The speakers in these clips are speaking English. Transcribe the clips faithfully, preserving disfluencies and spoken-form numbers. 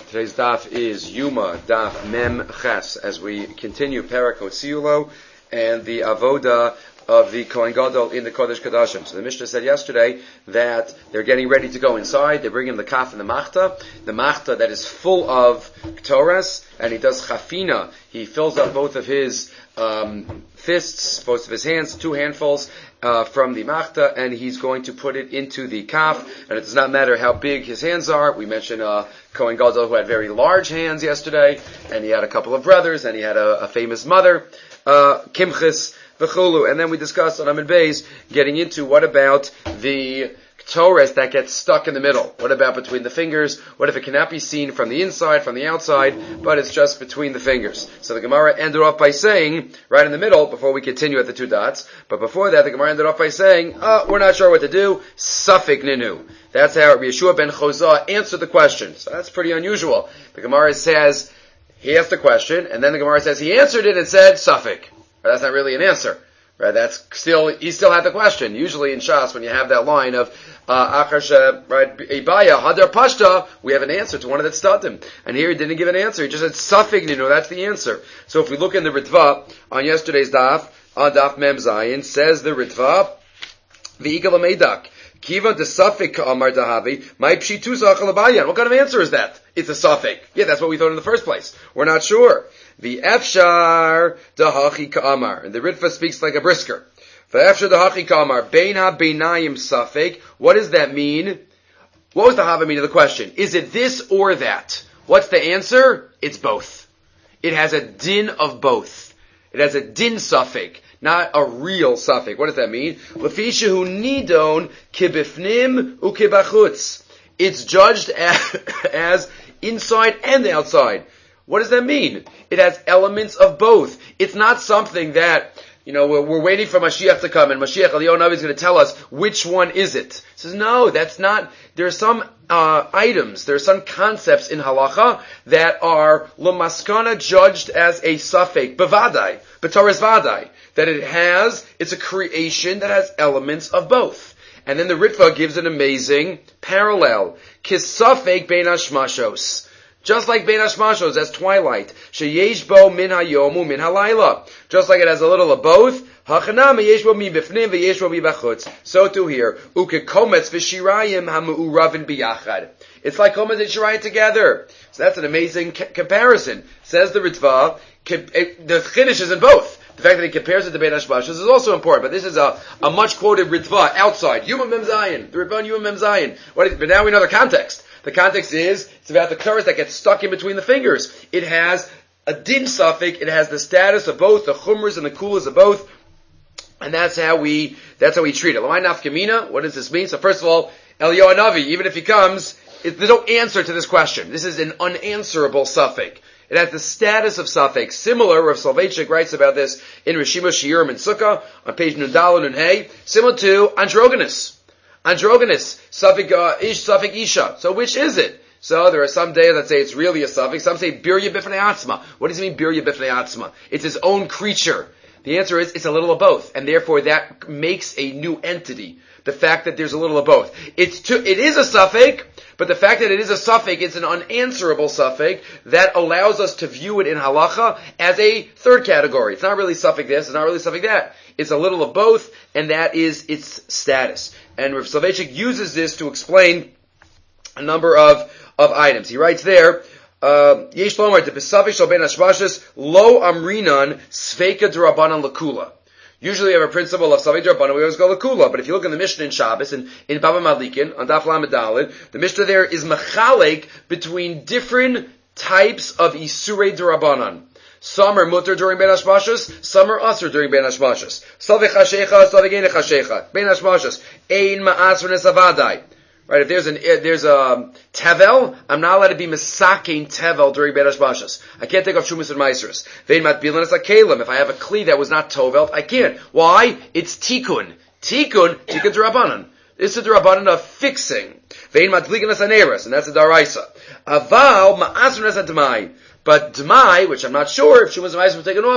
Today's daf is Yuma, daf Mem Ches, as we continue Parakot Siulo and the avoda of the Kohen Gadol in the Kodesh Kodashim. So the Mishnah said yesterday that they're getting ready to go inside. They bring him the kaf and the machta, the machta that is full of Torahs, and he does chafina. He fills up both of his um, fists, both of his hands, two handfuls uh, from the machta, and he's going to put it into the kaf. And it does not matter how big his hands are. We mentioned uh, Kohen Gadol who had very large hands yesterday, and he had a couple of brothers, and he had a, a famous mother, uh, Kimchis, V'chulu. And then we discussed on Amid Beis getting into what about the Torahs that get stuck in the middle? What about between the fingers? What if it cannot be seen from the inside, from the outside, but it's just between the fingers? So the Gemara ended off by saying, right in the middle, before we continue at the two dots, but before that the Gemara ended off by saying, oh, we're not sure what to do, Safek Ninu. That's how Yeshua ben Chozah answered the question. So that's pretty unusual. The Gemara says, he asked the question, and then the Gemara says he answered it and said, Safek. That's not really an answer. Right, that's still, he still had the question. Usually in Shas, when you have that line of, uh, Akarsha, right, Ibaya, Hadar Pashta, we have an answer to one of the Stadim. And here he didn't give an answer, he just said, Safek Ninu, that's the answer. So if we look in the Ritva, on yesterday's daf, on daf Mem Zayin, says the Ritva, V'ikal Ameidak, Kiva de Safek Ka'amar Dahavi, my Pshitu Zachal Abayan. What kind of answer is that? It's a Safek. Yeah, that's what we thought in the first place. We're not sure. The Efshar Dahachi Ka'amar. And the Ritva speaks like a brisker. The Efshar Dahachi Ka'amar. Beina Beinayim Safek. What does that mean? What was the Hava mean of the question? Is it this or that? What's the answer? It's both. It has a din of both. It has a din Safek, not a real Safek. What does that mean? Lefishahu Nidon Kibifnim Ukibachutz. It's judged as, as inside and outside. What does that mean? It has elements of both. It's not something that, you know, we're, we're waiting for Mashiach to come, and Mashiach Eliyahu Navi is going to tell us which one is it. He says, no, that's not. There are some uh, items, there are some concepts in halacha that are l'maskana judged as a safek, bevadai, b'toras vadai, that it has, it's a creation that has elements of both. And then the Ritva gives an amazing parallel. Kisafek bein hashmashos. Just like Bein Hashmashos, as twilight. Sheyesh bo min hayomu min halayla. Just like it has a little of both. Hachanam yesh bo mi bifnim v'yesh bo mi bachutz. So too here. Uke kometz v'shirayim hamu'uravin biyachad. It's like kometz and shirayim together. So that's an amazing ca- comparison. Says the Ritva, the chiddush is in both. The fact that he compares it to Bein Hashmashos is also important, but this is a, a much quoted Ritva outside. Yuma Mem Zayin. The Ritva on Yuma Mem Zayin. What is, but now we know the context. The context is, it's about the Torahs that get stuck in between the fingers. It has a din safek, it has the status of both, the chumras and the kulas of both, and that's how we, that's how we treat it. L'may nafkamina, what does this mean? So first of all, Eliyahu Navi, even if he comes, it, there's no answer to this question. This is an unanswerable safek. It has the status of safek. Similar, Rav Soloveitchik writes about this in Rishima Shiurim and Sukkah, on page Nudal and Hey, similar to androgynous. Androgynous, Safek uh, Ish, Safek Isha. So which is it? So there are some days that say it's really a Safek. Some say Birya Bifnei Atzma. What does it mean Birya Bifnei Atzma? It's his own creature. The answer is it's a little of both, and therefore that makes a new entity. The fact that there's a little of both. It's too, it is a Safek, but the fact that it is a Safek, it's an unanswerable Safek that allows us to view it in halacha as a third category. It's not really Safek this, it's not really Safek that. It's a little of both, and that is its status. And Rav Soloveitchik uses this to explain a number of, of items. He writes there, Yesh lomar de besafek shel bein hashmashos lo amrinan sveika d'Rabbanan lakula. Usually you have a principle of Saved Rabbanan, we always go Lakula, but if you look in the Mishnah in Shabbos, in, in Baba Malikin, on Daf Lamed Daled, the Mishnah there is Mechalek between different types of Isurei D'Rabbanan. Some are mutter during Ben Hashmashos, some are asur during Ben Hashmashos. Savek Hashecha, Savek Ein Hashecha, Ben Hashmashos, Ein Ma'asr Nesavadai. Right, if there's an, if there's a tevel, I'm not allowed to be misakein tevel during Ben Hashmashos. I can't take off shumas and maisrus. Vein matbilan as a kalim. If I have a kli that was not tovelt, I can't. Why? It's tikun. Tikun, tikun d'Rabbanan. This is the Rabbanan of fixing. Vein matligan as aneras, and that's a daraisa. Aval ma'asr as a d'mai. But d'mai, which I'm not sure if shumas and maisrus were taken off of,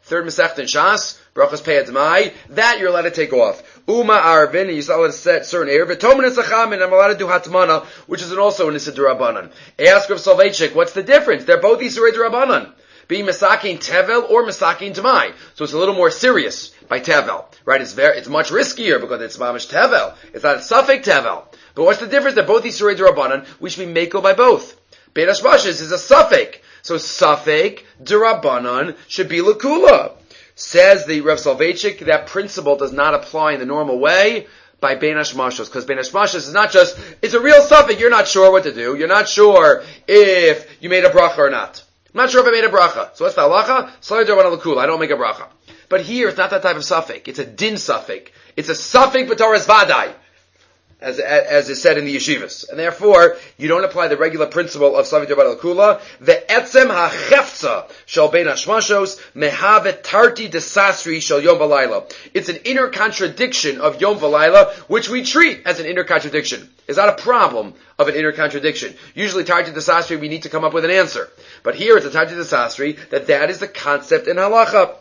third Masechta in Shas, Brachas Pei Admai, that you're allowed to take off. Uma Arvin, and you're allowed to set certain Erev. Tomen Esachamin, I'm allowed to do Hatmana, which is an also an Issa D'Rabbanan. Ask Rav Soloveitchik, what's the difference? They're both Issa D'Rabbanan. Being Masakin Tevel or Masakin Tamai. So it's a little more serious by Tevel. Right? It's very, it's much riskier because it's Mamish Tevel. It's not Safek Tevel. But what's the difference? They're both Issa D'Rabbanan. We should be Meko by both. Beit Hashmashos is a Safek. So Safek D'Rabbanan should be Lakula. Says the Rav Soloveitchik, that principle does not apply in the normal way by Bein Hashmashos, because Bein Hashmashos is not just, it's a real suffix, you're not sure what to do, you're not sure if you made a bracha or not. I'm not sure if I made a bracha. So what's the halacha? Salei D'Rabbanan L'Kula, I don't make a bracha. But here, it's not that type of suffix, it's a din suffix. It's a suffix b'Torah's vadai, as, as is said in the yeshivas. And therefore, you don't apply the regular principle of Salei D'Rabbanan L'Kula. The etzem ha'chefza shel Bein Hashmashos mehavet tarti desasri shel Yom V'Layla. It's an inner contradiction of Yom V'Layla, which we treat as an inner contradiction. It's not a problem of an inner contradiction. Usually, tarti desasri, we need to come up with an answer. But here, it's a tarti desasri, that that is the concept in halacha.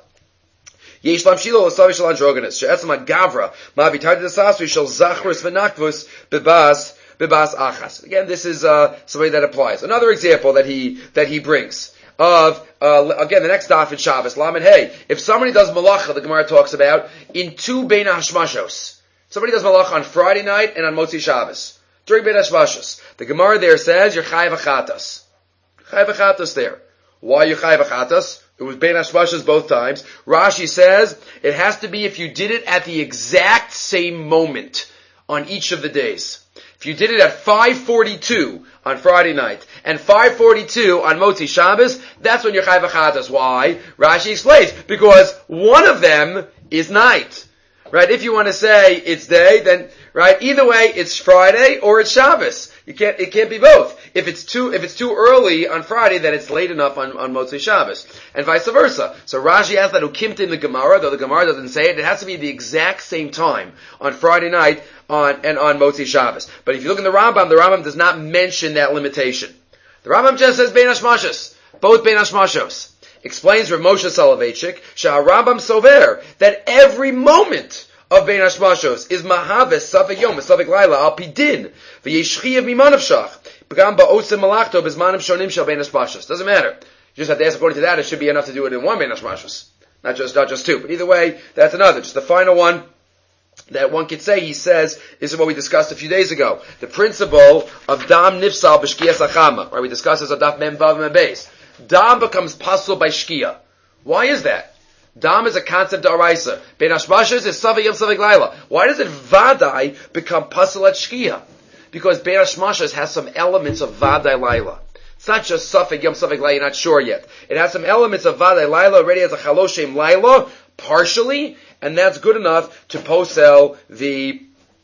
Yesh lam shilo l'savi shel androgenes she'etzem ha'gavra ma'avi tarti desasri shel zachrus v'nakvus bebas bebas achas. Again, this is uh, somebody that applies. Another example that he that he brings of uh, again the next daf in Shabbos Lamed Hey. If somebody does malacha, the Gemara talks about in two Bein Hashmashos. Somebody does malacha on Friday night and on Motzi Shabbos during Bein Hashmashos. The Gemara there says you're chayav achatas. Chayav achatas there. Why you chayav achatas? It was Bein Hashmashos both times. Rashi says it has to be if you did it at the exact same moment on each of the days. If you did it at five forty-two on Friday night and five forty-two on Motzi Shabbos, that's when you're chayav achatas. Why? Rashi explains, because one of them is night. Right? If you want to say it's day, then, right, either way, it's Friday or it's Shabbos. You can't, it can't be both. If it's too, if it's too early on Friday, then it's late enough on, on Motzei Shabbos. And vice versa. So Rashi has that ukimta in the Gemara, though the Gemara doesn't say it, it has to be the exact same time on Friday night on, and on Motzei Shabbos. But if you look in the Rambam, the Rambam does not mention that limitation. The Rambam just says Bein Hashmashos. Both Bein Hashmashos. Explains Rav Moshe Soloveitchik, Shah Rambam Sover, that every moment of Bein Hashmashos is Mahaves Safek Yom, Safek Laila, Al Pidin, V'yeshchiyav Mimanavshach, B'gam Ba'osim Malachto, B'zmanim Shonim Shal Bein Hashmashos. Doesn't matter. You just have to ask according to that, it should be enough to do it in one Bein Hashmashos. Not just, not just two. But either way, that's another. Just the final one that one could say, he says, this is what we discussed a few days ago. The principle of Dam Nifsal B'shkiyas Achama, right? We discussed this on Daf Mem Vav Mem Beis. Dam becomes pasul by Shkia. Why is that? Dam is a concept of Araisa. Bein Hashmashos is Savik Yom Savik Laila. Why does it Vadai become pasul at Shkia? Because Bein Hashmashos has some elements of Vadai Laila. It's not just Safek Yom Safek Laila, you're not sure yet. It has some elements of Vadai Laila, already has a Chaloshem Laila, partially, and that's good enough to posel the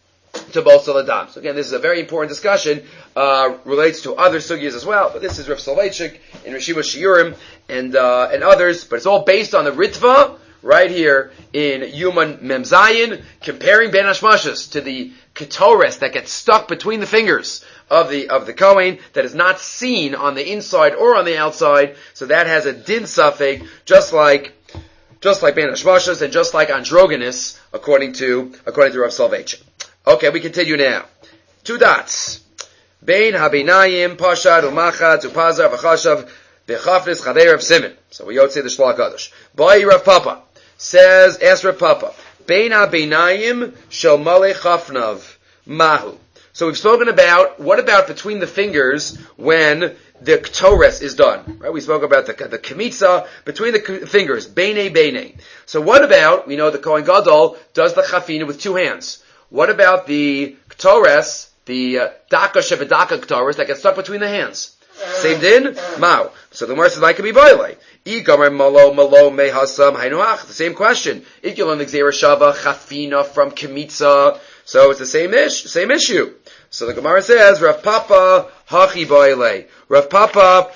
to posel the dam. So again, this is a very important discussion, uh, relates to other sugyas as well, but this is Rav Soloveitchik in Reshiva Shiurim and, uh, and others, but it's all based on the Ritva, right here in Yuman Mem Zayin, comparing Bein Hashmashos to the Ketores that gets stuck between the fingers of the, of the Kohen, that is not seen on the inside or on the outside, so that has a din safek, just like just like Bein Hashmashos and just like androgynous, according to according to Rav Soloveitchik. Okay, we continue now. Two dots. Bein habinayim pashad umachad upazar v'chashav v'chafnis chaver Rav Simon. So we yotze the Shlach Kadosh. Bai Rav Papa says, ask Rav Papa. Bein habinayim shel malei chafnav mahu. So we've spoken about, what about between the fingers when the Ketores is done? Right? We spoke about the, the Kemitza between the fingers, Beinei Beinei. So what about, we know the Kohen Gadol does the Chafina with two hands. What about the Ketores, the uh, Daka Shevedaka Ketores that gets stuck between the hands? Same din? Mao. So the Gemara says, I can be Bailei. Igamar malo malo mehasam hainuach. The same question. If you learn the Gzeira Shava Chafina from Kemitza, so it's the same ish, same issue. So the Gemara says, Rav Papa hachi baile. Rav Papa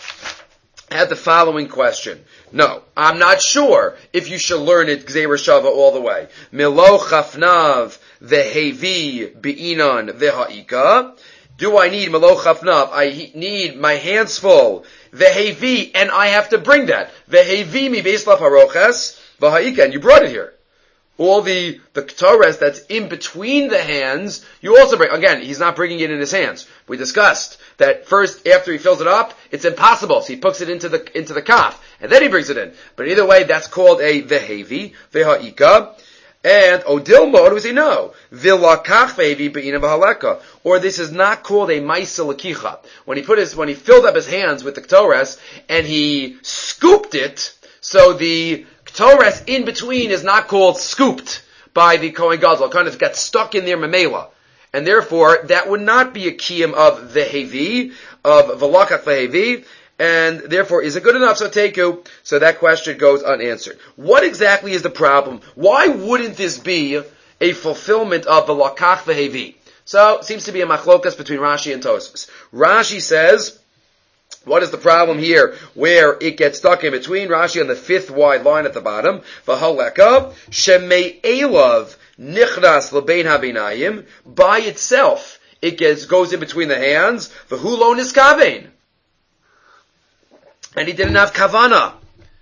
had the following question. No, I'm not sure if you should learn it Gzeira Shava all the way. Milo chafnav vehevi beinan veha'ika. Do I need Milo chafnav? I need my hands full. Vehevi, and I have to bring that. Vehevi mi beislav haroches. V'ha'ika, and you brought it here. All the, the Torres that's in between the hands, you also bring. Again, he's not bringing it in his hands. We discussed that first, after he fills it up, it's impossible. So he puts it into the, into the kaf, and then he brings it in. But either way, that's called a vehevi, veha'ika. And odilmo, what does he know? Vilakach vehevi be'ina v'haleka. Or this is not called a maisa lakicha. When he put his, when he filled up his hands with the Torres, and he scooped it, so the Torres in between is not called scooped by the Kohen Gadol. It kind of got stuck in there memela. And therefore, that would not be a kiyum of the hevi, of velakach vehevi, and therefore, is it good enough? So teku. So that question goes unanswered. What exactly is the problem? Why wouldn't this be a fulfillment of velakach vehevi? So, it seems to be a machlokas between Rashi and Tosfos. Rashi says, what is the problem here where it gets stuck in between? Rashi on the fifth wide line at the bottom. V'haleka shemei elav nichnas lebein habinayim. By itself, it gets, goes in between the hands. V'hu lo niskavein. And he didn't have kavana.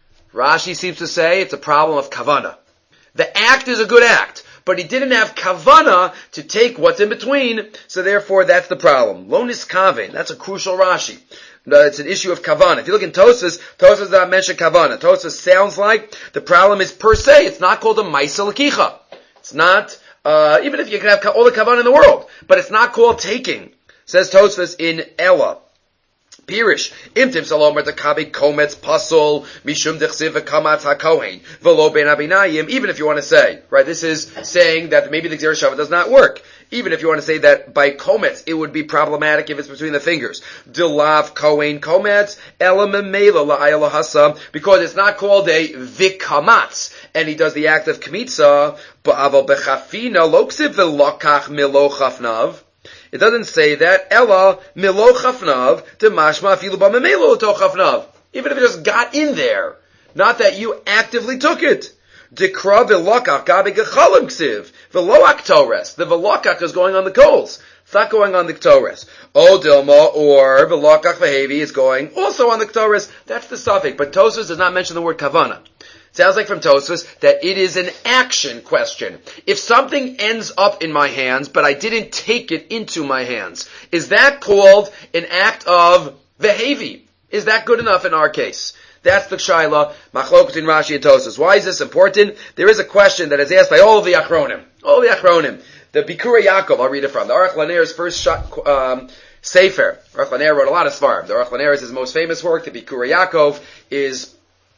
Rashi seems to say it's a problem of kavana. The act is a good act, but he didn't have kavana to take what's in between, so therefore that's the problem. Lo niskavein. That's a crucial Rashi. No, it's an issue of kavana. If you look in Tosfos, Tosfos does not mention kavana. Tosfos sounds like the problem is per se. It's not called a maisa lakicha. It's not, uh, even if you can have all the kavana in the world, but it's not called taking. Says Tosfos in Ella. Pirish, imtim salomer takabi kometz pasul mishum dechsiv v'kamatz hakohen v'lo ben abinayim. Even if you want to say, right, this is saying that maybe the Gzera Shava does not work. Even if you want to say that by kometz it would be problematic if it's between the fingers. Dilav kohen kometz elamemela la'ayala hasa, because it's not called a vikamatz, and he does the act of kmitza. Ba'aval bechafina loksiv v'lokach milo chafnav. It doesn't say that Ella milo chafnav to mashma afilu b'memelo to chafnav. Even if it just got in there, not that you actively took it. Dikra v'lokach gabi gechalim ksiv v'loak tores. The v'lokach is going on the coals. It's not going on the ktores. O dilma or v'lokach v'hevi is going also on the ktores. That's the suffix. But Tosfos does not mention the word kavana. Sounds like from Tosfos that it is an action question. If something ends up in my hands, but I didn't take it into my hands, is that called an act of vehevi? Is that good enough in our case? That's the shaila, machlokes in Rashi and Tosfos. Why is this important? There is a question that is asked by all of the achronim. All the achronim. The Bikurei Yaakov, I'll read it from. The Aruch LaNer's first shot, um, sefer. Aruch LaNer wrote a lot of svarim. The Aruch LaNer is his most famous work. The Bikurei Yaakov is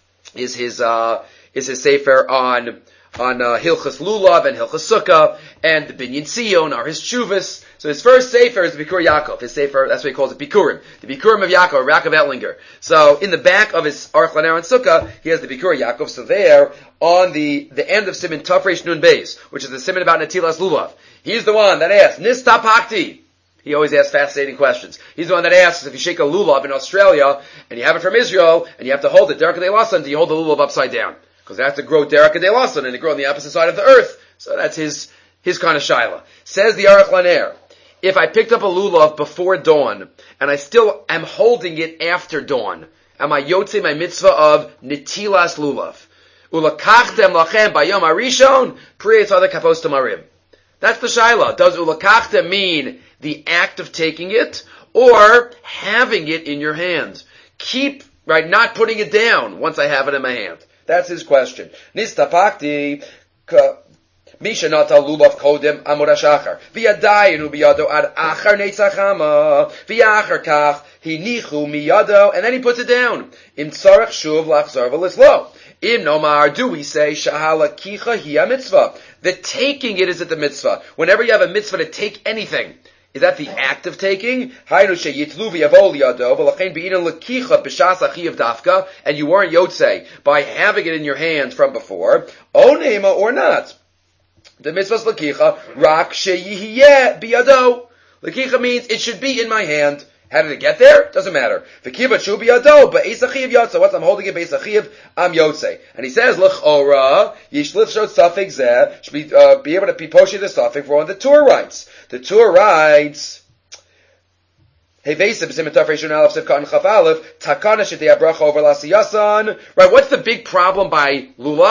is his uh, is his sefer on on uh, Hilchas Lulav and Hilchas Sukkah, and the Binyan Tzion are his shuvas. So his first sefer is the Bikur Yaakov. His sefer, that's what he calls it, Bikurim. The Bikurim of Yaakov, Yaakov Etlinger. So in the back of his Aruch LaNer and Sukkah, he has the Bikur Yaakov. So there, on the, the end of Siman Tafresh Nun Beis, which is the Siman about Netilas Lulav, he's the one that asks, Nistapakti. He always asks fascinating questions. He's the one that asks if you shake a lulav in Australia, and you have it from Israel, and you have to hold it, Derek Delasan, do you hold the lulav upside down? Because it has to grow Derek Delasan, and it grow on the opposite side of the earth. So that's his, his kind of shaila. Says the Aruch LaNer, if I picked up a lulav before dawn, and I still am holding it after dawn, am I yotze my mitzvah of netilas lulav? Ulakachtem lachem bayom harishon, pri etzadek kapos tamarim. That's the shaila. Does ulakachtem mean the act of taking it, or having it in your hand? Keep, right, not putting it down once I have it in my hand. That's his question. Nistapakti, Misha nata lulav kodem amor hashachar. V'yadayinu biyado ad achar neitzachama. V'yachar kach hinichu miyado. And then he puts it down. Im tzarech shuv lachzor v'lislo. Im nomar, do we say, shahalakicha hiya mitzvah. The taking it is at the mitzvah. Whenever you have a mitzvah to take anything, is that the act of taking? And you weren't yotze by having it in your hand from before. Onema or not. The mitzvah's lakicha, rak sheyihiyeh biyado. Lakicha means it should be in my hand. How did it get there? Doesn't matter. V'kivat shu biyado, be'es achiv yotze. Once I'm holding it be'es achiv, I'm yotze. And he says, l'chora, yishlif shot suffix zeh, should be, uh, be able to be poshed the suffix for on the Torah writes. The Torah writes, Hey Vesib, Simitaf Reshun Aleph Sivka Chaf Aleph, Takana Shetei Abracha over Lasiyasan. Right, what's the big problem by lulav?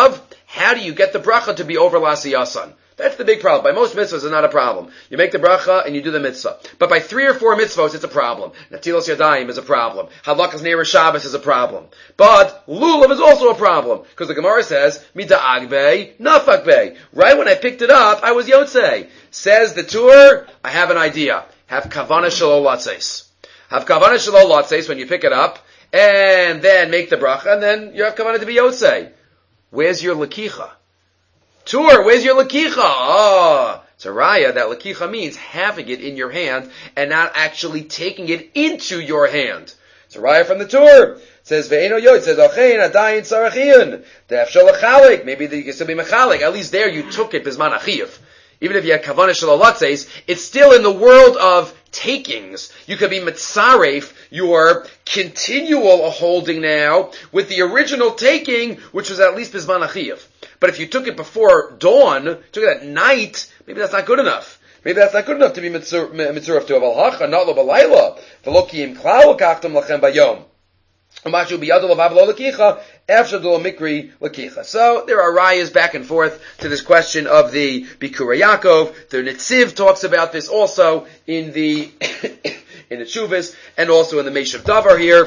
how do you get the bracha to be over l'asiyasan? That's the big problem. By most mitzvahs, it's not a problem. You make the bracha and you do the mitzvah. But by three or four mitzvahs, it's a problem. Natilos Yadayim is a problem. Hadlakas Neir Shabbos is a problem. But lulav is also a problem. Because the Gemara says, Mida Agbe, Nafakbe. Right when I picked it up, I was Yotzei. Says the Tur, I have an idea. Have Kavana Shalol Latzeis. Have Kavana Shalol Latzeis when you pick it up, and then make the bracha, and then you have Kavana to be Yotzei. Where's your Lakicha? Tur, where's your lakicha? Ah, it's a raya that lakicha means having it in your hand and not actually taking it into your hand. It's a raya from the Tur. It says ve'eno yo. It says ochein adayin tzarachin. De'efshel lechalik. Maybe you can still be mechalik. At least there you took it bizman achiv. Even if you had kavanah shalalatzeis, it's still in the world of takings. You could be mitzaref, your continual holding now, with the original taking, which was at least bizman achiv. But if you took it before dawn, took it at night, maybe that's not good enough. Maybe that's not good enough to be mitzuraf to a valhacha, not lo balayla. V'lo klau akachtem lachem bayom. Umashu biyadol avavlo lakicha, afshadol mikri lakicha. So there are rayas back and forth to this question of the Bikura Yaakov. The Netziv talks about this also in the in the Shuvas and also in the Meshav Davar here.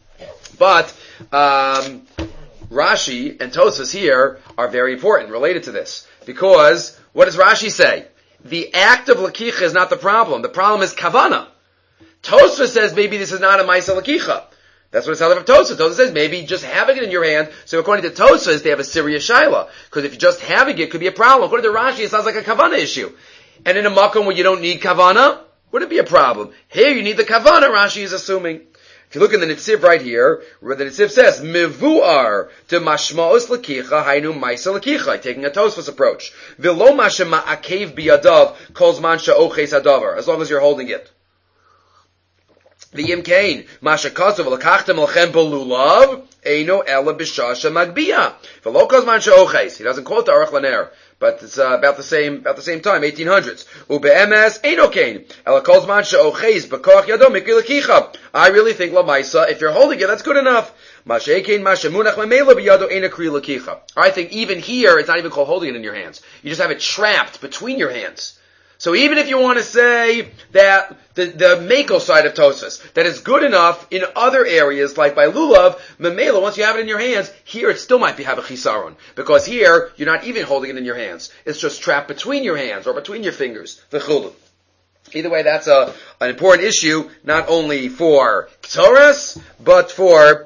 But um Rashi and Tosfos here are very important related to this. Because, what does Rashi say? The act of lakicha is not the problem. The problem is kavana. Tosfos says maybe this is not a maisa lakicha. That's what it's out of Tosfos. Tosfos says maybe just having it in your hand. So according to Tosfos, they have a serious shaila. Because if you're just having it, it could be a problem. According to Rashi, it sounds like a kavana issue. And in a makom where you don't need kavana, would it be a problem? Here you need the kavana, Rashi is assuming. If you look in the Netziv right here, where the Netziv says, Mivuar to mashmaos lakicha, hainu maisa lakicha, taking a Tosfos approach. V'lo masha ma'akev biyadav, kol zman sha'oches hadavar, as long as you're holding it. V'yim kain, masha kasav lakachtem lachem belulav, eino ela b'shasha magbiya. V'lo kol zman sha'oches. He doesn't quote the Aruch Laner, but it's uh, about the same about the same time, eighteen hundreds. Ube'emes eino kain, ela kol zman sha'oches b'koach yado mikri lakicha. I really think lamaisa, if you're holding it, that's good enough. I think even here, it's not even called holding it in your hands. You just have it trapped between your hands. So even if you want to say that the, the Mako side of Tosfos, that is good enough in other areas, like by Lulav, Memela, once you have it in your hands, here it still might be have a chisaron. Because here, you're not even holding it in your hands. It's just trapped between your hands, or between your fingers. V'chulu. Either way, that's a, an important issue, not only for Ktoras, but for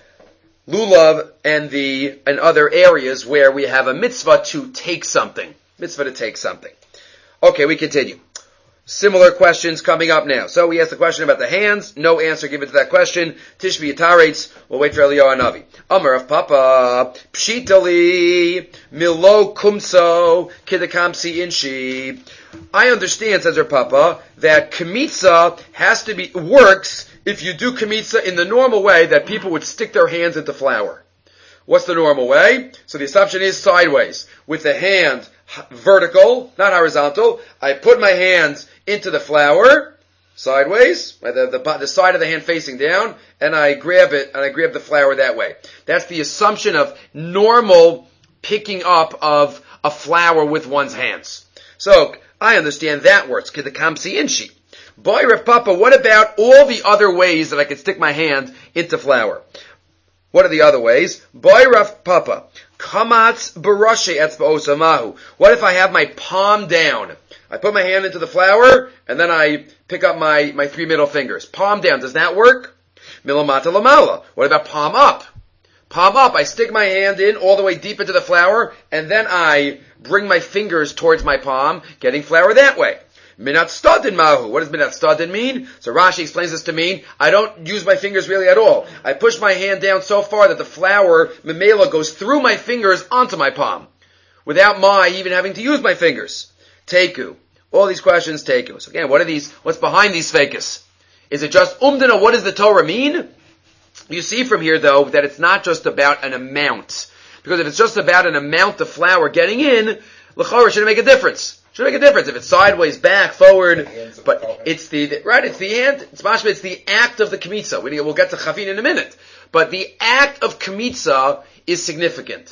Lulav and the, and other areas where we have a mitzvah to take something. Mitzvah to take something. Okay, we continue. Similar questions coming up now. So we asked the question about the hands. No answer given to that question. Tishbi Yitaretz. We'll wait for Eliyahu Hanavi. Amar of Papa. Pshitali. Milo kumso. Kidakamsi inshi. I understand, says her Papa, that kamitza has to be, works if you do kamitza in the normal way that people would stick their hands into flour. What's the normal way? So the assumption is sideways. With the hand vertical, not horizontal, I put my hands into the flour, sideways, the, the, the side of the hand facing down, and I grab it, and I grab the flour that way. That's the assumption of normal picking up of a flour with one's hands. So, I understand that works. Kidakamsi inshi. Boy, Rav Papa, what about all the other ways that I could stick my hand into flour? What are the other ways? Boy, Rav Papa. Kamatz barashi etzba'osamahu. What if I have my palm down? I put my hand into the flour, and then I pick up my, my three middle fingers. Palm down. Does that work? Milamata lamala. What about palm up? Palm up. I stick my hand in all the way deep into the flour, and then I bring my fingers towards my palm, getting flour that way. Minat stadin mahu. What does minat stadin mean? So Rashi explains this to mean, I don't use my fingers really at all. I push my hand down so far that the flour, memela, goes through my fingers onto my palm, without my even having to use my fingers. Teku. All these questions, teku. So again, what are these, what's behind these fakus? Is it just umdana? What does the Torah mean? You see from here, though, that it's not just about an amount. Because if it's just about an amount of flour getting in, l'chorah shouldn't make a difference. Should make a difference if it's sideways, back, forward, but it's the, right, it's the hand, it's mashma, it's the act of the kamitza. We'll get to chavin in a minute. But the act of kamitza is significant.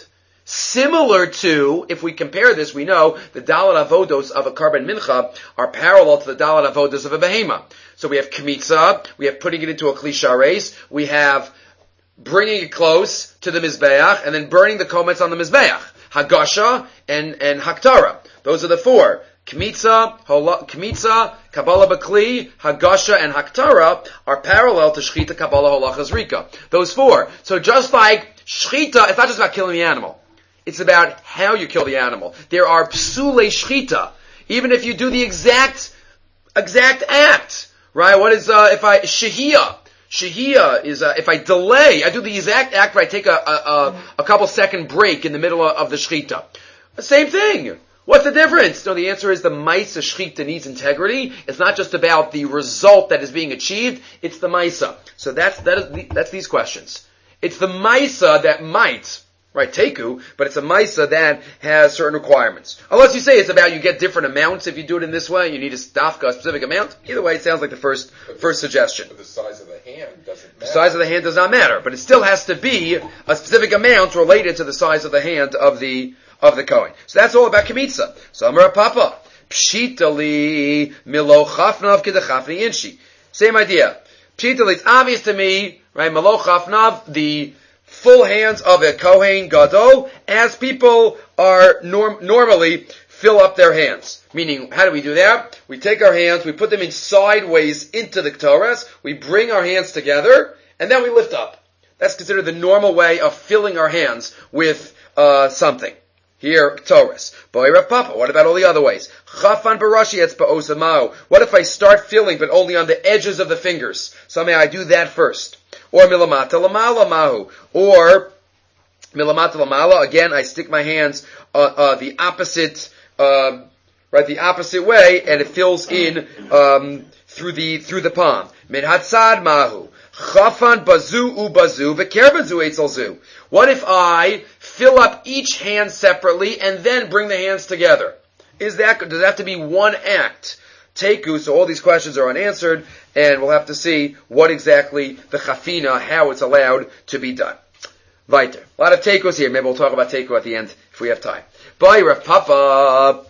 Similar to, if we compare this, we know the Dalet Avodos of a Karban Mincha are parallel to the Dalet Avodos of a Behema. So we have Kmitza, we have putting it into a Kli Shareis, we have bringing it close to the Mizbeach, and then burning the komets on the Mizbeach. Hagasha and, and Haktara. Those are the four. Kmitza, hola, Kmitza, Kabbalah Bakli, Hagasha, and Haktara are parallel to Shchita, Kabbalah, Holachas, Rika. Those four. So just like Shchita, it's not just about killing the animal. It's about how you kill the animal. There are psule shchita. Even if you do the exact, exact act, right? What is, uh, if I, shehiyah. Shehiyah is, uh, if I delay, I do the exact act, but I take a, a, a, a couple second break in the middle of, of the shchita. The same thing. What's the difference? No, the answer is the Maisa shchita needs integrity. It's not just about the result that is being achieved, it's the Maisa. So that's, that is the, that's these questions. It's the Maisa that might, right, teku, but it's a Maisa that has certain requirements. Unless you say it's about you get different amounts if you do it in this way, you need a stafka, a specific amount. Either way, it sounds like the first but first suggestion. But the size of the hand doesn't matter. The size of the hand does not matter, but it still has to be a specific amount related to the size of the hand of the of the Kohen. So that's all about Kmitza. So Amar Papa, Pshitali Milo Chafnav Kedachafni Inshi. Same idea. Pshitali, it's obvious to me, right, Milo Chafnav, the full hands of a Kohen Gadol, as people are norm- normally fill up their hands. Meaning, how do we do that? We take our hands, we put them in sideways into the Ktoras, we bring our hands together, and then we lift up. That's considered the normal way of filling our hands with uh, something. Here, Ktoras. Boy Rav Papa, what about all the other ways? Chafan barashi etzba osamao. What if I start filling, but only on the edges of the fingers? So may I do that first. Or milamata lamala mahu. Or milamata lamala. Again, I stick my hands uh, uh, the opposite, uh, right, the opposite way, and it fills in um, through the through the palm. Min hatzad mahu. Chafan bazu u bazu v'ker bazu etzelzu. What if I fill up each hand separately and then bring the hands together? Is that does that have to be one act? Teku, so all these questions are unanswered, and we'll have to see what exactly the chafina, how it's allowed to be done. Weiter. A lot of tekus here. Maybe we'll talk about teku at the end if we have time. Bye, Rav Papa.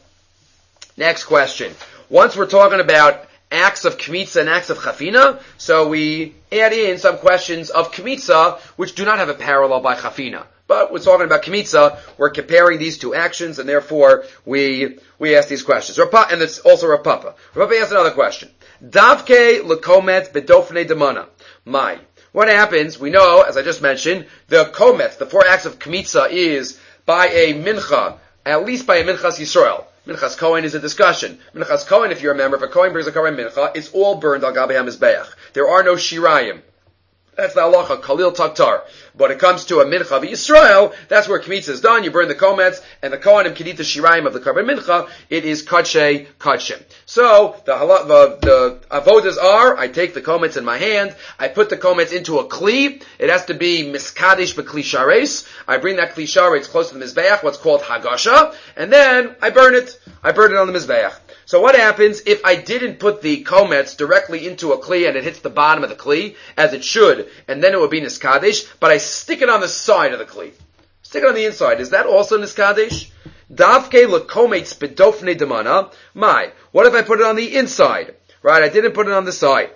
Next question. Once we're talking about acts of kmitza and acts of chafina, so we add in some questions of kmitza which do not have a parallel by chafina. But we're talking about kmitza, we're comparing these two actions, and therefore we we ask these questions. And it's also Rav Papa. Rav Papa asks another question. Davke lekomet bedofne demana. My. What happens, we know, as I just mentioned, the komet, the four acts of kmitza, is by a mincha, at least by a minchas Yisrael. Minchas Kohen is a discussion. Minchas Kohen, if you remember, if a Kohen brings a Kohen mincha, it's all burned al gabe hamizbeach. There are no shirayim. That's the halacha, kalil taktar. But when it comes to a mincha of Yisrael, that's where kmitza is done. You burn the komets, and the kohanim can eat the shirayim of the karban mincha. It is kadshe kadshem. So the, the the avodas are: I take the komets in my hand, I put the komets into a kli. It has to be miskadish b'kli shares. I bring that kli shares close to the mizbeach, what's called hagasha, and then I burn it. I burn it on the mizbeach. So what happens if I didn't put the komets directly into a kli and it hits the bottom of the kli, as it should, and then it would be niskadish, but I stick it on the side of the kli. Stick it on the inside. Is that also niskadish? Davke lekomets bedofne demana. My. What if I put it on the inside? Right, I didn't put it on the side.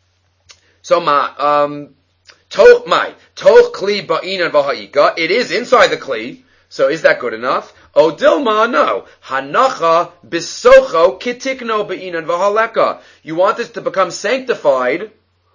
So my, um, toch, my, toch kli ba'inan v'ha'ika. It is inside the kli. So is that good enough? O Dilma, no. Hanacha bisocho kitikno be'inan v'haleka. You want this to become sanctified,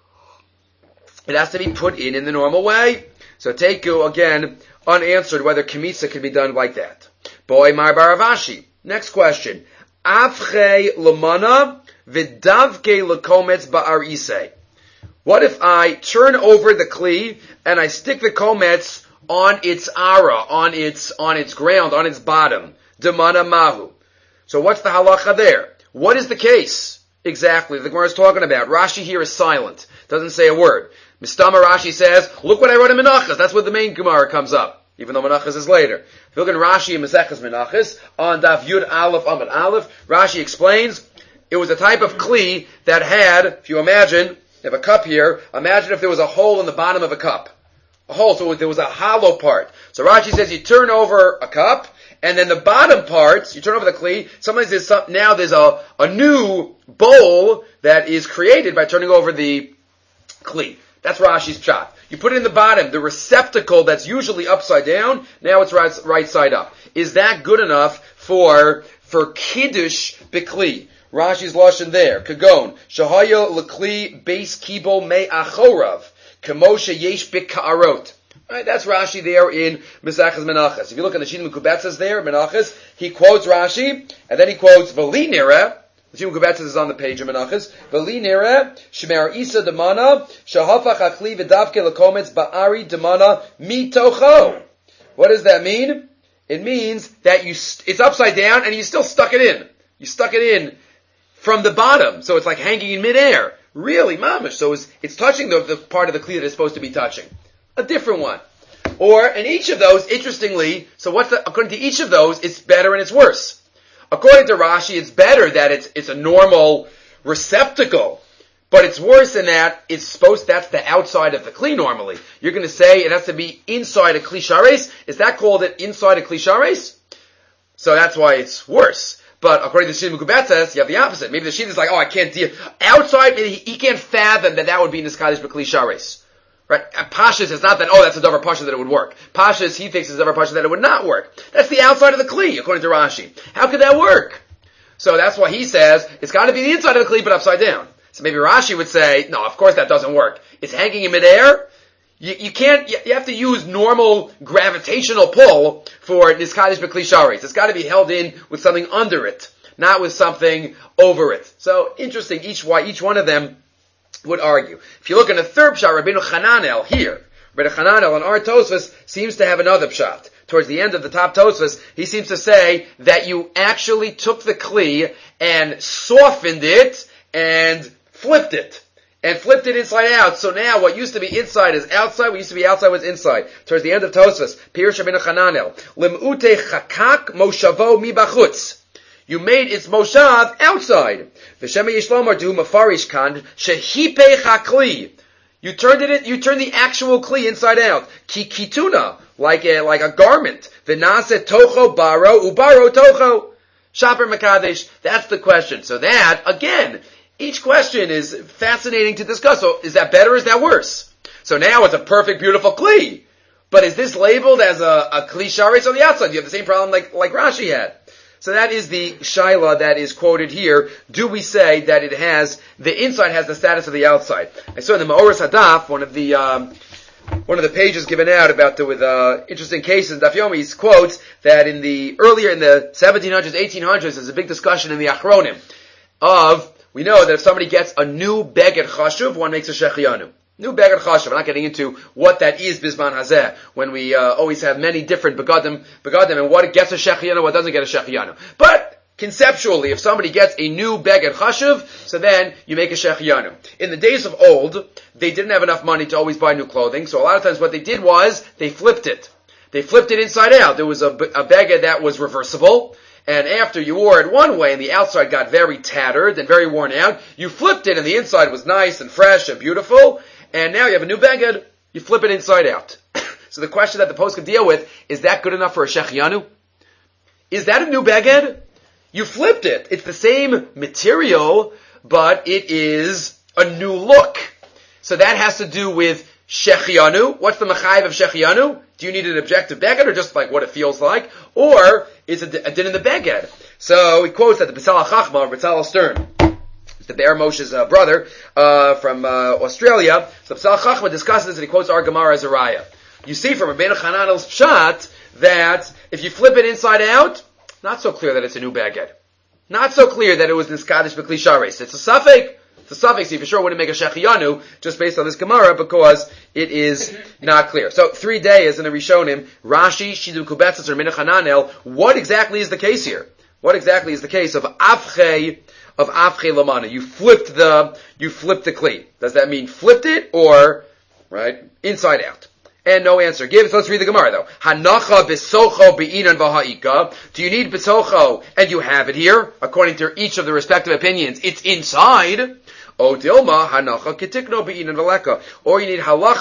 it has to be put in in the normal way. So teku, again, unanswered whether kmitza can be done like that. Boy Mar Baravashi. Next question. Afche lemana v'davke lekomets ba'arise. What if I turn over the kli and I stick the komets on its ara, on its on its ground, on its bottom? Demana mahu. So what's the halacha there? What is the case exactly the Gemara is talking about? Rashi here is silent, doesn't say a word. Mistama Rashi says, look what I wrote in Menachos. That's where the main Gemara comes up, even though Menachos is later. If you look in Rashi in Maseches Menachos, on Daf Yud Aleph Amud Aleph, Rashi explains, it was a type of kli that had, if you imagine, you have a cup here, imagine if there was a hole in the bottom of a cup. a hole, so there was a hollow part. So Rashi says you turn over a cup, and then the bottom parts, you turn over the kli, sometimes there's some, now there's a, a new bowl that is created by turning over the kli. That's Rashi's pshat. You put it in the bottom, the receptacle that's usually upside down, now it's right, right side up. Is that good enough for, for kiddush b'kli? Rashi's lashon there. Kagon. Shahaya l'kli beis kibol me achorav. Kamosha yesh b'ka'arot. Right, that's Rashi there in Mesachas Menachas. If you look at the Shina Mekubetzes there, Menachas, he quotes Rashi, and then he quotes V'li nira. The Shina Mekubetzes is on the page of Menachas. V'li nira, Shemer Isa demana, Shahafach achli v'davke l'kometz ba'ari demana mitocho. What does that mean? It means that you, st- it's upside down, and you still stuck it in. You stuck it in from the bottom, so it's like hanging in midair. Really, mamish. So it's, it's touching the, the part of the kli that it's supposed to be touching. A different one. Or, in each of those, interestingly, so what's the, according to each of those, it's better and it's worse. According to Rashi, it's better that it's, it's a normal receptacle, but it's worse in that it's supposed, that's the outside of the kli normally. You're gonna say it has to be inside a kli shares. Is that called it inside a kli shares? So that's why it's worse. But according to the Shina Mekubetzes, you have the opposite. Maybe the Shina is like, oh, I can't deal. Outside, maybe he, he can't fathom that that would be in the Niskadish b'kli shares. Right? Pashas is not that, oh, that's a davar pasha that it would work. Pashas, he thinks is a davar pasha that it would not work. That's the outside of the kli, according to Rashi. How could that work? So that's why he says, it's gotta be the inside of the kli, but upside down. So maybe Rashi would say, no, of course that doesn't work. It's hanging in midair. You, you can't, you, you have to use normal gravitational pull for Niskadish b'kli shares. It's gotta be held in with something under it, not with something over it. So, interesting, each, why each one of them would argue. If you look in the third pshat, Rabbeinu Chananel here, Rabbeinu Chananel on our Tosfos seems to have another pshat. Towards the end of the top Tosfos, he seems to say that you actually took the kli and softened it and flipped it. And flipped it inside out. So now what used to be inside is outside, what used to be outside was inside. Towards the end of Tosfos, Pirush Rabbeinu Chananel, Lim'ute chakak moshavo mi bachutz. You made its moshav outside. V'shema yishlomar du mafarish kan shehipe chakli. You turned it. You turned the actual kli inside out. Ki kituna, like a like a garment. V'nase tocho baro ubaro tocho. Shaper makadesh. That's the question. So that again, each question is fascinating to discuss. So is that better? Or is that worse? So now it's a perfect, beautiful kli. But is this labeled as a, a kli shares on the outside? You have the same problem like like Rashi had. So that is the shaila that is quoted here. Do we say that it has, the inside has the status of the outside? I saw in the Ma'oras Hadaf, one of the, um, one of the pages given out about the, with, uh, interesting cases, Daf Yomi quotes that in the, earlier in the seventeen hundreds, eighteen hundreds, there's a big discussion in the Achronim of, we know that if somebody gets a new beged chashuv, one makes a shechianu. New beged chashuv. I'm not getting into what that is bisman hazeh, when we uh, always have many different begadim, begadim, and what gets a shechianu, what doesn't get a shechianu. But conceptually, if somebody gets a new beged chashuv, so then you make a shechianu. In the days of old, they didn't have enough money to always buy new clothing, so a lot of times what they did was they flipped it. They flipped it inside out. There was a, a beged that was reversible. And after you wore it one way and the outside got very tattered and very worn out, you flipped it and the inside was nice and fresh and beautiful. And now you have a new beged, you flip it inside out. So the question that the post could deal with, is that good enough for a shechianu? Is that a new beged? You flipped it. It's the same material, but it is a new look. So that has to do with shechianu. What's the mechayiv of shechianu? Do you need an objective beged or just like what it feels like? Or is it a din in the beged? So he quotes that the B'Tzalel Chachma, B'Tzalel Stern, the Be'er Moshe's uh, brother uh, from uh, Australia. So B'Tzalel Chachma discusses this and he quotes our Gemara as a raya. You see from Rabbeinu Chananel's pshat that if you flip it inside out, not so clear that it's a new beged. Not so clear that it was Niskadish b'kli shares. It's a suffix. It's a suffix. You for sure wouldn't make a shechianu just based on this Gemara because it is not clear. So three days in the Rishonim, Rashi, Shina Mekubetzes, or Rabbeinu Chananel. What exactly is the case here? What exactly is the case of Avchei of Avchei Lamana? You flipped the you flipped the kli. Does that mean flipped it or right inside out? And no answer. Give. So let's read the Gemara though. Hanacha besocho beinan v'ha'ika. Do you need besocho? And you have it here, according to each of the respective opinions. It's inside. O dilma hanacha ketikno beinan v'leka. Or you need halacha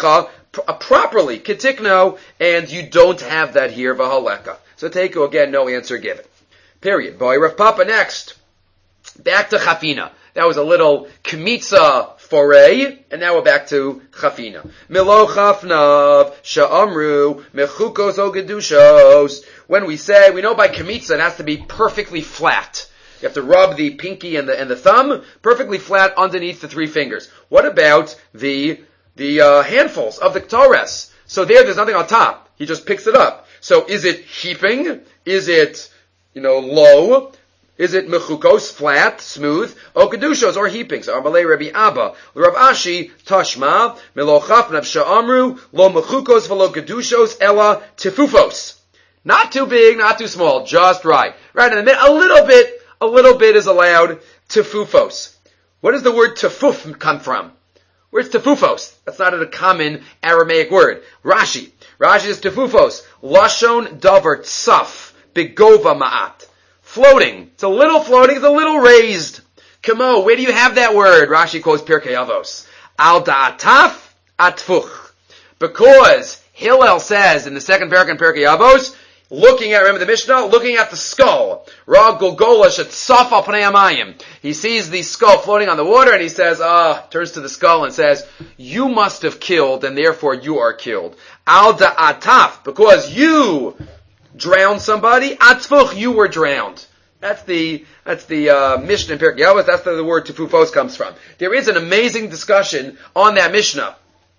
pr- properly, ketikno, and you don't have that here, v'haleka. So Teku, again, no answer given. Period. Boy, Rav Papa next. Back to Chafina. That was a little Kmitza foray, and now we're back to Chafina. Milo Chafnav, Sha'amru, Mechukos Ogedushos. When we say, we know by Kmitza it has to be perfectly flat. You have to rub the pinky and the, and the thumb perfectly flat underneath the three fingers. What about the, the, uh, handfuls of the Torres? So there, there's nothing on top. He just picks it up. So is it heaping? Is it, you know, low? Is it mechukos, flat, smooth? O kedushos, or heaping? So Amalei Rabbi Abba, Rav Ashi, Tashma, Melo Chafnav Sha'amru, Lo mechukos v'lo kedushos, Ella tifufos. Not too big, not too small, just right. Right in the middle, a little bit, a little bit is allowed, tifufos. Where does the word tifuf come from? Where's tifufos? That's not a common Aramaic word. Rashi. Rashi is tifufos. Lashon davar tsaf, begova ma'at. Floating. It's a little floating, it's a little raised. Kamo, where do you have that word? Rashi quotes Pirkei Avos. Al da'ataf atfuch. Because Hillel says in the second parak in Pirkei Avos, looking at, remember the Mishnah, looking at the skull. Ra golgola shetzaf al pnei hamayim. He sees the skull floating on the water and he says, ah, turns to the skull and says, you must have killed and therefore you are killed. Al da'ataf, because you drowned somebody, atfuch, you were drowned. That's the, that's the, uh, Mishnah in Pirkei Avos, that's where the word tefufos comes from. There is an amazing discussion on that Mishnah.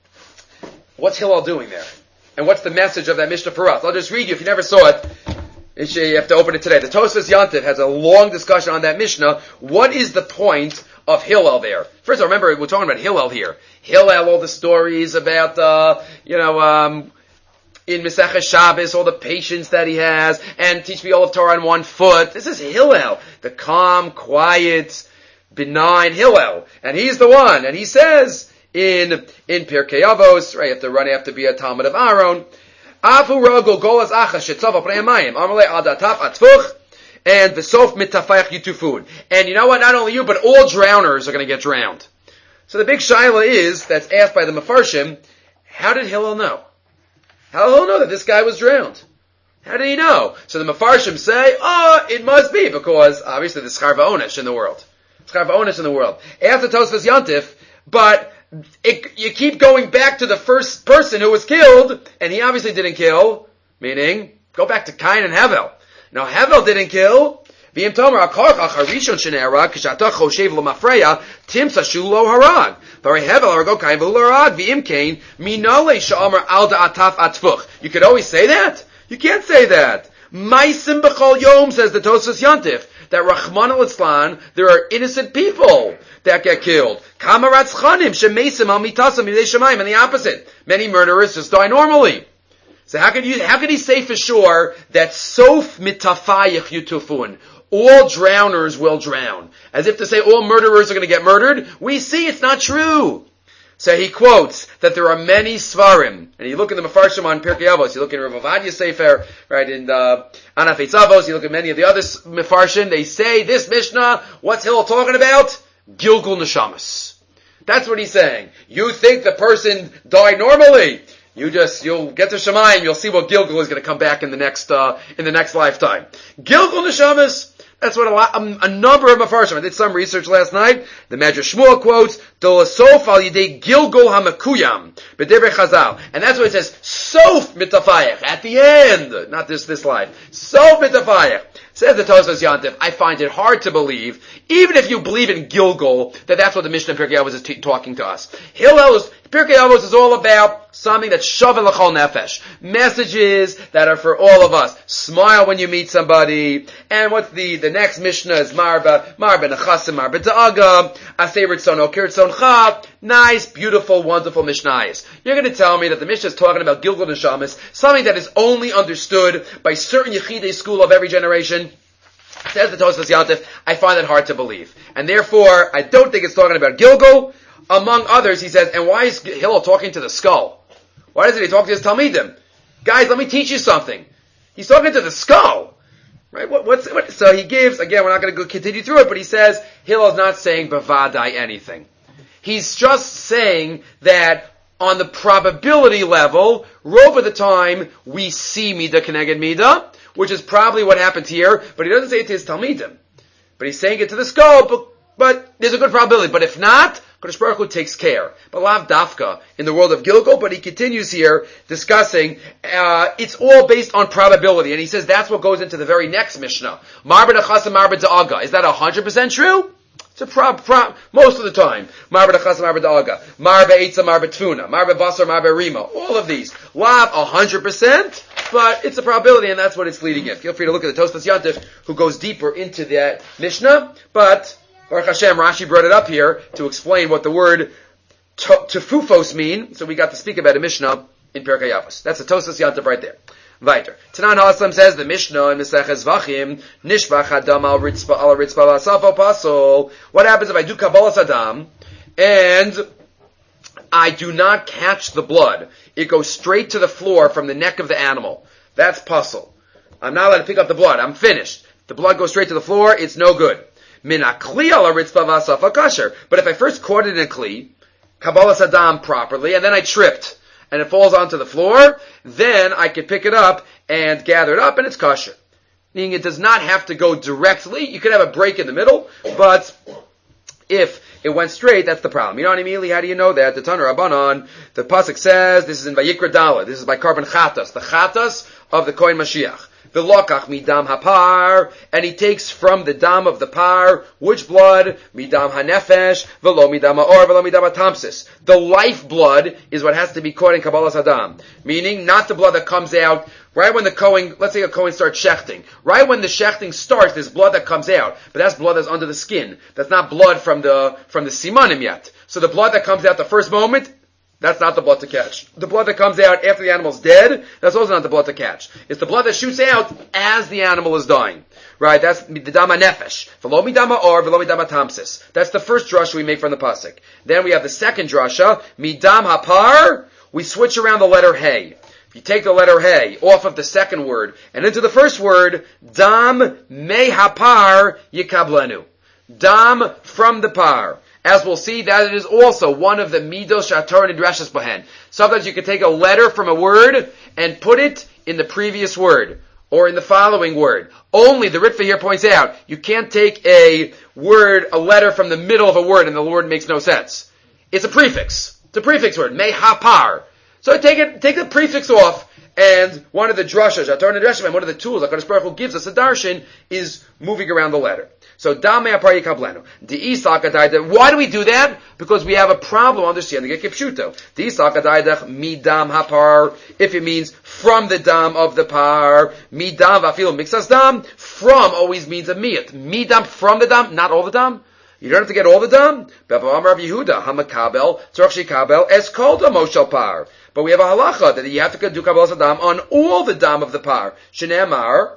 What's Hillel doing there? And what's the message of that Mishnah for us? I'll just read you, if you never saw it, you have to open it today. The Tosfos Yantiv has a long discussion on that Mishnah. What is the point of Hillel there? First of all, remember, we're talking about Hillel here. Hillel, all the stories about, uh, you know, um, in Mesechus Shabbos, all the patience that he has, and teach me all of Torah on one foot. This is Hillel, the calm, quiet, benign Hillel. And he's the one, and he says in, in Pirkei Avos, right, you have to run after be a Talmud of Aaron, Afu ragol golas achas shetzav al pnei hamayim, amalei al dataf atfuch, and v'sof mitafayach yitufun. And you know what, not only you, but all drowners are going to get drowned. So the big shaila is, that's asked by the Mefarshim, how did Hillel know? How did Hillel know that this guy was drowned? How did he know? So the Mefarshim say, oh, it must be, because obviously there's schar v'onesh in the world. Schar v'onesh in the world. After Tosfos Yantif, but it, you keep going back to the first person who was killed, and he obviously didn't kill, meaning, go back to Cain and Hevel. Now, Hevel didn't kill. V'im tomer akarch acharishon shenera k'shatach choshev lo mafreya timsa shu lo harag. V'rei Hevel arago Cain v'lo harag v'im kain minale sha'amar al da'ataf atfuch. You could always say that. You can't say that. Maisim b'chol yom, says the Tosfos Yantif, that Rachman al-Itzlan, there are innocent people that get killed. Kamaratz chanim shemeisim al mitasam yidei shemayim, and the opposite. Many murderers just die normally. So how can you, how can he say for sure that sof mitafayich yutufun? All drowners will drown. As if to say all murderers are going to get murdered. We see it's not true. So he quotes that there are many svarim, and you look at the Mefarshim on Pirkei Avos, you look in Rav Ovadia Sefer, right, in uh, Anafetz Avos, you look at many of the other Mefarshim, they say, this Mishnah, what's Hillel talking about? Gilgul Neshamas. That's what he's saying. You think the person died normally, you just, you'll get to Shemayim, you'll see what Gilgul is going to come back in the next, uh, in the next lifetime. Gilgul Neshamas, that's what a, lot, a, a number of Mefarshim, I did some research last night, the Medrash Shmuel quotes, Dolassof al yidei Gilgul hamakuyam, b'divrei Chazal. And that's what it says, Sof mitafayach, at the end, not this, this life. Sof mitafayach. Says the Tosfos Yantif, I find it hard to believe, even if you believe in Gilgul, that that's what the Mishnah in Pirkei Avos is t- talking to us. Hillel's, Pirkei Avos is all about something that's shaveh l'chol nefesh. Messages that are for all of us. Smile when you meet somebody. And what's the, the next Mishnah is Marba, Marba nechasim, Marba da'aga, aseh ritzono kirtzoncha. Nice, beautiful, wonderful Mishnayos. You're going to tell me that the Mishnah is talking about Gilgul Neshamas, something that is only understood by certain Yechidei school of every generation. Says the Tosfos Yantif, I find it hard to believe. And therefore, I don't think it's talking about Gilgul. Among others, he says, and why is Hillel talking to the skull? Why doesn't he talk to his Talmidim? Guys, let me teach you something. He's talking to the skull. Right? What, what's, what, so he gives, again, we're not going to go continue through it, but he says, Hillel's not saying bavadai anything. He's just saying that on the probability level, rove of the time, we see Mida Keneged Mida, which is probably what happened here, but he doesn't say it to his Talmidim. But he's saying it to the skull, but, but there's a good probability. But if not, Kodesh Baruch Hu takes care. But lav dafka in the world of Gilgal, but he continues here discussing, uh, it's all based on probability. And he says that's what goes into the very next Mishnah. Marba d'chasa, marba d'aga. Is that one hundred percent true? It's a prob, prob, most of the time. Marba d'chasa, marba d'aga. Marba eitza, marba tfuna. Marba basar, marba rima. All of these. Lav one hundred percent, but it's a probability and that's what it's leading in. Feel free to look at the Tosfos Yantif, who goes deeper into that Mishnah, but Baruch Hashem, Rashi brought it up here to explain what the word tefufos mean. So we got to speak about a Mishnah in Perkei Avos. That's the Tosfos Yantif right there. Weiter. Tanan Haslam says the Mishnah in Maseches Vachim, Nishvach Adam al Ritzpa al Ritzpa Lasafo Pasol. What happens if I do Kabbalas Adam and I do not catch the blood? It goes straight to the floor from the neck of the animal. That's Pasol. I'm not allowed to pick up the blood. I'm finished. The blood goes straight to the floor. It's no good. Min akli ala ritzpa v'asafa kasher. But if I first caught it in a kli, Kabbalas Adam properly, and then I tripped, and it falls onto the floor, then I can pick it up and gather it up, and it's kasher. Meaning it does not have to go directly. You could have a break in the middle, but if it went straight, that's the problem. You know what I mean? How do you know that? The Tanur Rabbanon, the pasuk says, this is in Vayikra Dalet, this is by Karban Chatas, the Chatas of the Kohen Mashiach. V'lokach midam hapar, and he takes from the dam of the par, which blood? Midam hanefesh, v'lo midam ha'or, v'lo midam ha'tamsis. The life blood is what has to be caught in Kabbalas Adam. Meaning, not the blood that comes out right when the Kohen, let's say a Kohen starts shechting. Right when the shechting starts, there's blood that comes out, but that's blood that's under the skin. That's not blood from the, from the simanim yet. So the blood that comes out the first moment, that's not the blood to catch. The blood that comes out after the animal's dead, that's also not the blood to catch. It's the blood that shoots out as the animal is dying. Right? That's the dama nefesh. V'lo midama or v'lo midama tamsis. That's the first drasha we make from the pasuk. Then we have the second drasha, midam hapar. We switch around the letter hey. If you take the letter hey off of the second word and into the first word, dam me hapar yikablenu. Dam from the par. As we'll see, that it is also one of the midos shatar and drashas bahen. Sometimes you can take a letter from a word and put it in the previous word or in the following word. Only the Ritva here points out you can't take a word, a letter from the middle of a word, and the word makes no sense. It's a prefix. It's a prefix word. Me hapar. So take it, take the prefix off, and one of the drashas, shatar and drashas, one of the tools that Kadosh Baruch Hu gives us a darshan is moving around the letter. So, dam me'apar yikablenu. Di'isakadaydech. Why do we do that? Because we have a problem understanding it kipshuto. Di'isakadaydech midam hapar. If it means from the dam of the par. Midam vafil mixas dam. From always means a miyat. Midam from the dam, not all the dam. You don't have to get all the dam. B'amar Rav Yehuda hamakabel tzorach shikabel es kol dam moshel par. But we have a halacha that you have to do kabbalas dam on all the dam of the par. Shneimar.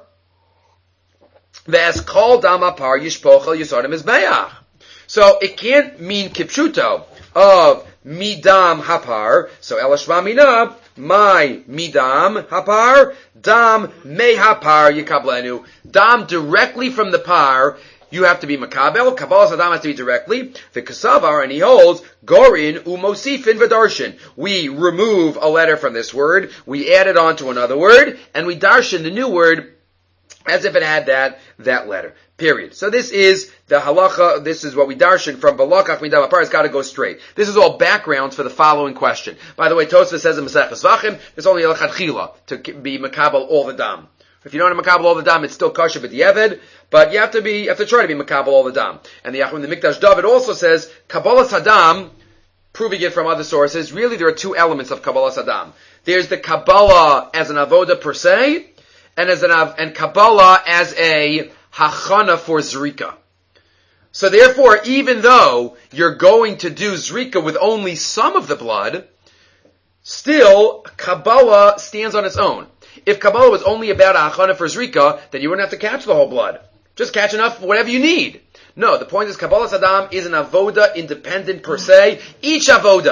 V'es kol dam hapar yishpochel yisodim mizbeach. So it can't mean kipshuto of midam hapar. So elashma mina my midam hapar dam me hapar yikablenu. Dam directly from the par. You have to be makabel. Kabbalas Adam has to be directly. The kasavar, and he holds gorin umosifin v'darshin. We remove a letter from this word. We add it on to another word, and we darshin the new word as if it had that, that letter. Period. So this is the halacha, this is what we darshan from balakach midam hapar. It's got to go straight. This is all backgrounds for the following question. By the way, Tosfos says in Maseches Vachim, there's only a lechatchila to be makabel all the dam. If you don't have makabel all the dam, it's still kosher but the eved, but you have to be, you have to try to be makabel all the dam. And the Yachim, the Mikdash David also says, Kabbalas Hadam, proving it from other sources, really there are two elements of Kabbalas Hadam. There's the Kabbalah as an avoda per se, and as an and Kabbalah as a hachana for zrika. So therefore, even though you're going to do zrika with only some of the blood, still Kabbalah stands on its own. If Kabbalah was only about a hachana for zrika, then you wouldn't have to catch the whole blood. Just catch enough, whatever you need. No, the point is Kabbalas Adam is an avoda independent per se. Each avoda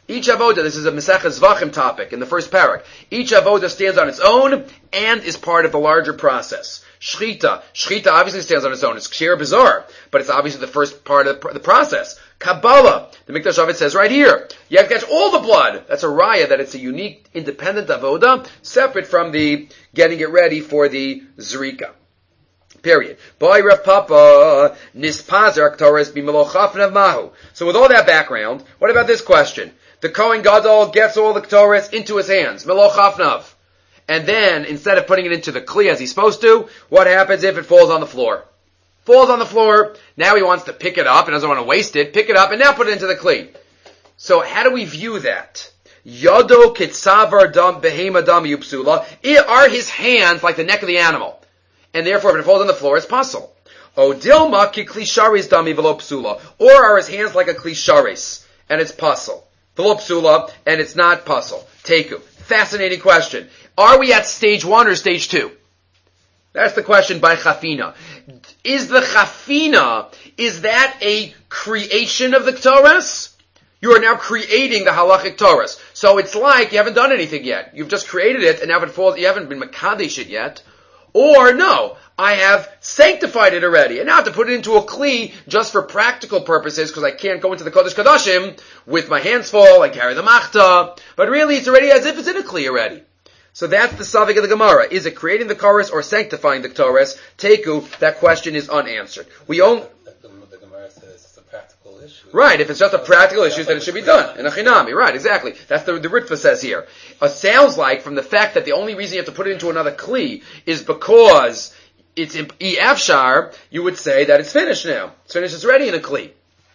Each avoda, this is a Maseches Zvachim topic in the first parak. Each avoda stands on its own and is part of the larger process. Shchita. Shchita obviously stands on its own. It's Kshir Bizarre, but it's obviously the first part of the, the process. Kabbalah. The Mikdash Ovid says right here, you have to catch all the blood. That's a raya that it's a unique, independent avoda, separate from the getting it ready for the Zrika. Period. Boy Rav Papa, Nispazer Ktores B'Melochafnav Mahu. So with all that background, what about this question? The Kohen Gadol gets all the Ktores into his hands. Melochafnav. And then, instead of putting it into the Kli as he's supposed to, what happens if it falls on the floor? Falls on the floor, now he wants to pick it up and doesn't want to waste it, pick it up and now put it into the Kli. So how do we view that? Yodo kitsavar dam behema dam yupsula. Are his hands like the neck of the animal? And therefore, if it falls on the floor, it's pasul. O dilma ki klisharis dami velo psula. Or are his hands like a klisharis, and it's pasul. Velo psula, and it's not pasul. Teku. Fascinating question. Are we at stage one or stage two? That's the question by Chafina. Is the Chafina, is that a creation of the Ktoras? You are now creating the halachic Torahs. So it's like you haven't done anything yet. You've just created it, and now if it falls, you haven't been Makadesh it yet. Or, no, I have sanctified it already, and now I have to put it into a Kli just for practical purposes, because I can't go into the Kodesh Kodashim with my hands full and carry the Machta. But really, it's already as if it's in a Kli already. So that's the Savik of the Gemara. Is it creating the Koros or sanctifying the Ktores? Teku, that question is unanswered. We only... The Gemara says it's a practical issue. Right, if it's just a practical issue, then it should be done. In a Chinami, right, exactly. That's the, the Ritva says here. It sounds like, from the fact that the only reason you have to put it into another Kli is because it's Efshar, you would say that it's finished now. It's finished, it's ready in a Kli.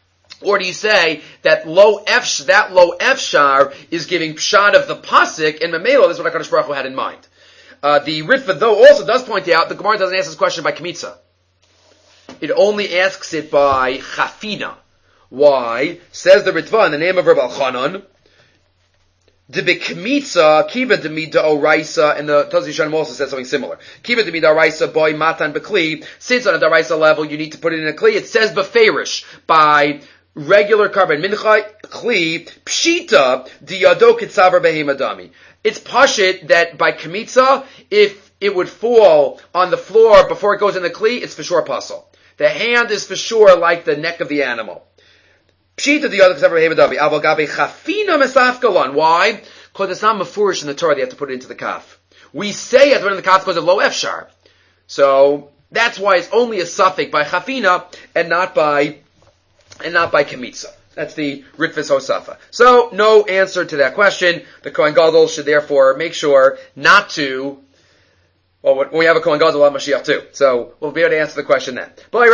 Or do you say that low F, that low Efshar is giving pshat of the pasuk, and Mamelo, this is what HaKadosh Baruch Hu had in mind. Uh, the Ritva, though, also does point out, the Gemara doesn't ask this question by Kmitza. It only asks it by Chafina. Why? Says the Ritva in the name of Rabbi Chanan, the Bekmitza, Kiva de Mida Oraisa, and the Taz Yishanim also says something similar. Kiva de Mida Oraisa, boy Matan Bekli, since on a Daraisa level you need to put it in a Kli, it says Beferish, by regular carbon mincha kli pshita diyado kitzaver behemadami. It's pashit that by kmitza, if it would fall on the floor before it goes in the kli, it's for sure pasul. The hand is for sure like the neck of the animal. Pshita diyado kitzaver behemadami. Aval gabe chafina mesafkalon. Why? Because it's not mafurish in the Torah. They have to put it into the kaf. We say at the end of the kaf because of lo efshar. So that's why it's only a suffix by chafina and not by and not by Kemitza. That's the Ritvis Hosafa. So, no answer to that question. The Kohen Gadol should therefore make sure not to, well, when we have a Kohen Gadol, we'll have Mashiach too. So, we'll be able to answer the question then.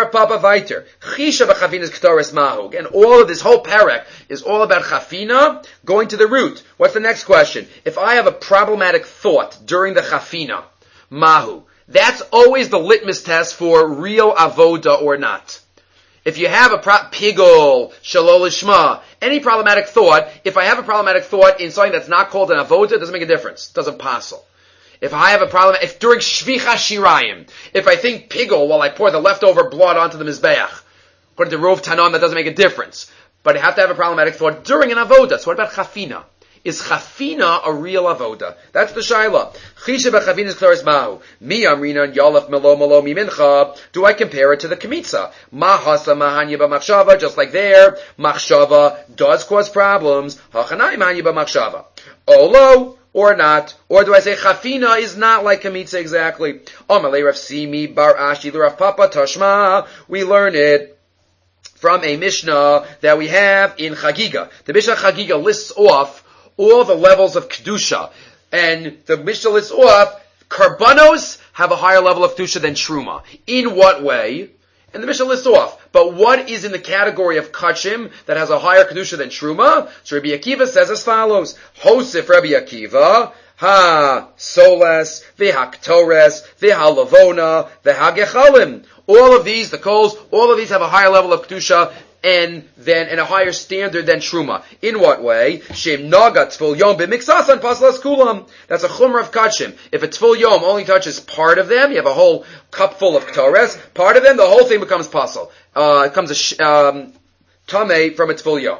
And all of this whole parak is all about Chafina, going to the root. What's the next question? If I have a problematic thought during the Chafina, Mahu, that's always the litmus test for real avoda or not. If you have a pro- pigol, shalol lishma, any problematic thought, if I have a problematic thought in something that's not called an avoda, it doesn't make a difference. It doesn't passel. If I have a problem, if during shvicha shirayim, if I think pigol while I pour the leftover blood onto the mizbeach, according to Rov Tanon, that doesn't make a difference. But I have to have a problematic thought during an avoda. So what about chafina? Is chafina a real avoda? That's the shaila. Chisha b'chafina is klaris mahu. Mi amrina yalaf melo melo mimincha. Do I compare it to the kemitza? Mahasa mahanya b'machshava. Just like there, machshava does cause problems. Hachanai mahanya b'machshava. Olo or not? Or do I say chafina is not like kemitza exactly? Amalei Rav Simi bar Ashi l'Rav Papa Tashma. We learn it from a Mishnah that we have in Chagiga. The Mishnah Chagiga lists off all the levels of Kedusha. And the Mishnah lists off, Karbanos have a higher level of Kedusha than Truma. In what way? And the Mishnah lists off. But what is in the category of Kachim that has a higher Kedusha than Truma? So Rabbi Akiva says as follows, Hosef Rabbi Akiva, Ha Soles, Veha Ktores, Veha Lavona, Veha Gechalim. All of these, the coals, all of these have a higher level of Kedusha and then and a higher standard than Truma. In what way? Shem naga tfil yom b'miksasan paslas kulam. That's a chumrah of kachim. If a tfil yom only touches part of them, you have a whole cup full of ktores, part of them, the whole thing becomes pasal. Uh, it becomes a sh- um, tameh from a tfil yom.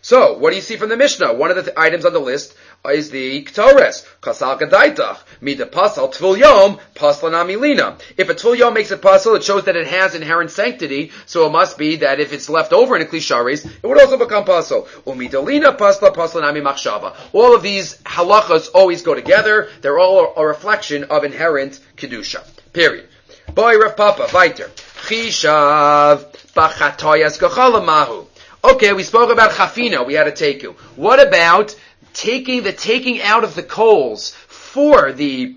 So, what do you see from the Mishnah? One of the th- items on the list is the Ktores. Kasal Gadaitach. Mida Pasal Tvul Yom, Paslan Amilina. If a Tvul Yom makes it Pasal, it shows that it has inherent sanctity, so it must be that if it's left over in a Klisharis, it would also become Pasal. Umidalina Pasla, Paslan Ami Machshava. All of these halachas always go together. They're all a, a reflection of inherent Kedusha. Period. Boy Rav Papa, weiter. Chishav, Bachatoyas Gachalamahu. Okay, we spoke about chafina, we had a teku. What about taking the taking out of the coals for the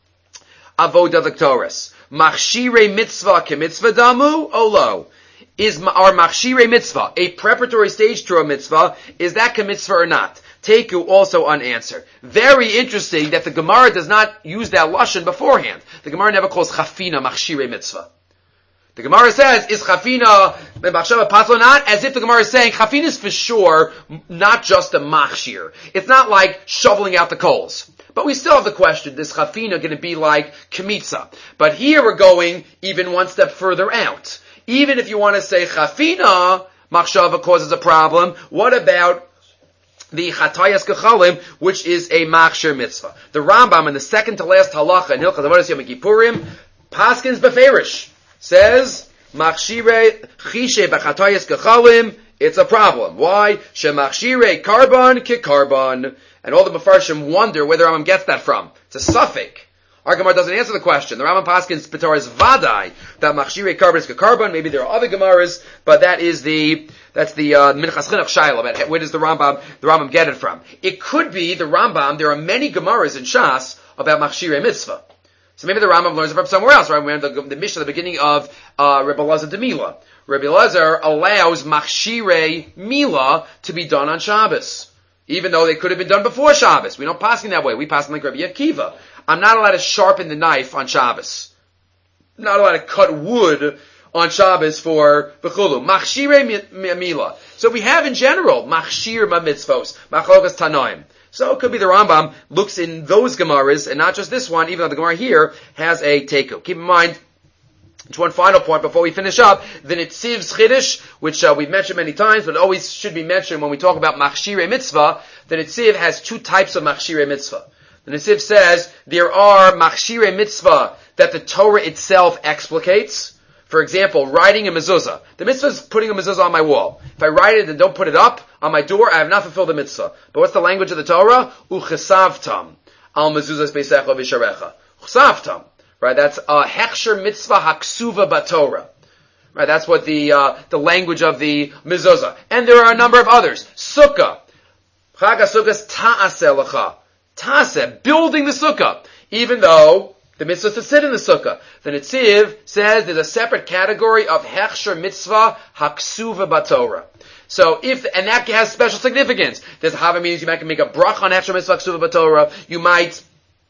avodah v'ktoras? Machshire mitzvah ke mitzvah damu olo. Is our machshire mitzvah a preparatory stage to a mitzvah? Is that ke mitzvah or not? Teku also unanswered. Very interesting that the Gemara does not use that lashon beforehand. The Gemara never calls chafina machshire mitzvah. The Gemara says, is chafina machshava pasla not? As if the Gemara is saying, chafina is for sure not just a machshir. It's not like shoveling out the coals. But we still have the question, is chafina going to be like kemitza? But here we're going even one step further out. Even if you want to say chafina, machshava causes a problem, what about the chatayas gechalim, which is a machshir mitzvah? The Rambam in the second to last halacha in Hilchas Avodas Yom Kippurim, paskins beferish. Says, Machshire Chishe Bachatayas Gechalim, it's a problem. Why? Shemachshire Karban Ki Karban. And all the Mefarshim wonder where the Rambam gets that from. It's a suffix. Our Gemara doesn't answer the question. The Rambam Paskins Patar is Vadai, that Machshire Karban is Ki Karban. Maybe there are other Gemaras, but that is the, that's the, uh, Minchas Chinuch Shaila. Where does the Rambam, the Rambam get it from? It could be the Rambam, there are many Gemaras in Shas about Machshire Mitzvah. So maybe the Rambam learns it from somewhere else, right? We have the, the Mishnah at the beginning of uh, Rebbe Elazar de Mila. Rebbe Elazar allows Machshire Mila to be done on Shabbos, even though they could have been done before Shabbos. We don't pass in that way. We pass in like Rebbe Akiva. I'm not allowed to sharpen the knife on Shabbos. I'm not allowed to cut wood on Shabbos for Bechulu. Machshire Mila. So we have in general Machshir Mitzvos, Machlokas Tanoim. So it could be the Rambam looks in those Gemaras, and not just this one, even though the Gemara here has a teku. Keep in mind, to one final point before we finish up, the Nitziv's Chiddush, which uh, we've mentioned many times, but always should be mentioned when we talk about Machshire Mitzvah, the Nitziv has two types of Machshire Mitzvah. The Nitziv says there are Machshire Mitzvah that the Torah itself explicates. For example, writing a mezuzah. The mitzvah is putting a mezuzah on my wall. If I write it and don't put it up on my door, I have not fulfilled the mitzvah. But what's the language of the Torah? Uchesavtam al mezuzahs beisecha v'sharecha. Uchesavtam. Right, that's a hechsher mitzvah haksuva batorah. Right, that's what the uh, the language of the mezuzah. And there are a number of others. Sukkah. Chag HaSukkah's ta'aseh lecha. Ta'aseh, building the sukkah. Even though the mitzvah is to sit in the sukkah. The Nitziv says there's a separate category of hechsher mitzvah haksuva batorah. So if, and that has special significance. There's hava means you might make a brach on hechsher mitzvah haksuva batorah. You might,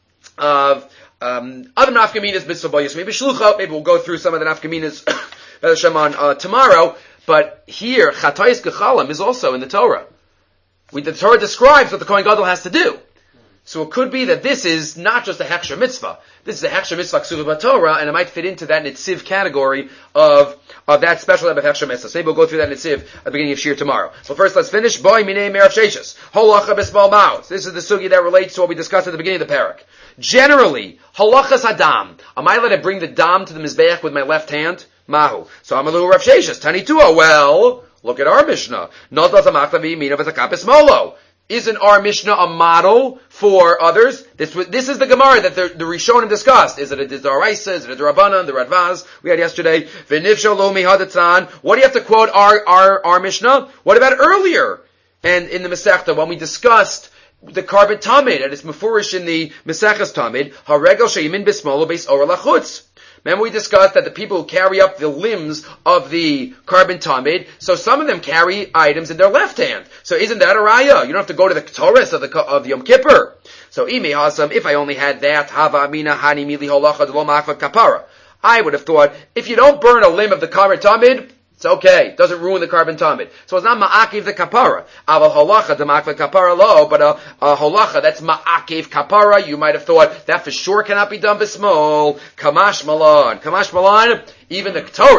uh, um, other nafkaminas mitzvah boyos. Maybe shlucha, maybe we'll go through some of the nafkaminas on uh, tomorrow. But here, chatayis gechalim is also in the Torah. We, the Torah describes what the Kohen Gadol has to do. So it could be that this is not just a hechsher mitzvah. This is a hechsher mitzvah ksuva b'Torah, and it might fit into that nitziv category of of that special type of hechsher mitzvah. So maybe we'll go through that nitziv at the beginning of Shir tomorrow. So first, let's finish. Boy minei merav sheishes holacha b'smal mouths. This is the sugi that relates to what we discussed at the beginning of the parak. Generally, halachas hadam. Am I allowed to bring the dam to the mizbeach with my left hand? Mahu. So I'm a little rav sheishes tani tua. Well, look at our Mishnah. Not l'tamachtavi mina v'zakapis molo. Isn't our Mishnah a model for others? This this is the Gemara that the, the Rishonim discussed. Is it a Daraisa? Is it a Darabanan? The Radvaz we had yesterday. V'nifsha lo mihadatzan. What do you have to quote our, our, our Mishnah? What about earlier? And in the Masechta, when we discussed the carbon tamid, and it's mefurish in the Maseches tamid, haregel sheyimin bismolo beis ora lachutz. Remember we discussed that the people who carry up the limbs of the carbon tamid, so some of them carry items in their left hand. So isn't that a raya? You don't have to go to the Ketores of the, of the Yom Kippur. So ime hasam, if I only had that, hava amina hani mili holacha de lo machvat kapara. I would have thought, if you don't burn a limb of the carbon tamid, it's okay. It doesn't ruin the carbon tamid. So it's not ma'akiv the kapara. Aval holacha the ma'akva kapara lo, but a, a holacha, that's ma'akiv kapara. You might have thought that for sure cannot be done bismol. Kamash malan. Kamash malan, even the Ketores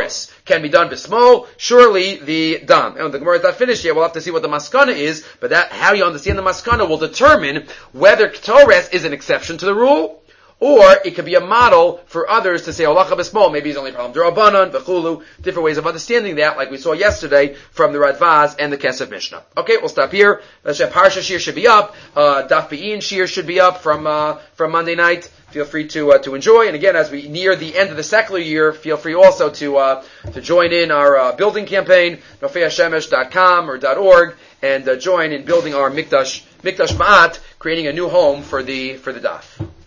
can be done bismol, surely the dam. And the Gemara is not finished yet. We'll have to see what the maskana is, but that, how you understand the maskana will determine whether Ketores is an exception to the rule, or it could be a model for others to say, Olacha b'smol, maybe he's only problem D'Rabbanan, v'chulu, different ways of understanding that, like we saw yesterday from the Radvaz and the Kesef Mishnah. Okay, we'll stop here. Parsha Shir should be up, uh, Daf Be'in Shir should be up from, uh, from Monday night. Feel free to, uh, to enjoy. And again, as we near the end of the secular year, feel free also to, uh, to join in our, uh, building campaign, nofei hashemesh dot com or .org, and, uh, join in building our Mikdash, Mikdash Ma'at, creating a new home for the, for the Daf.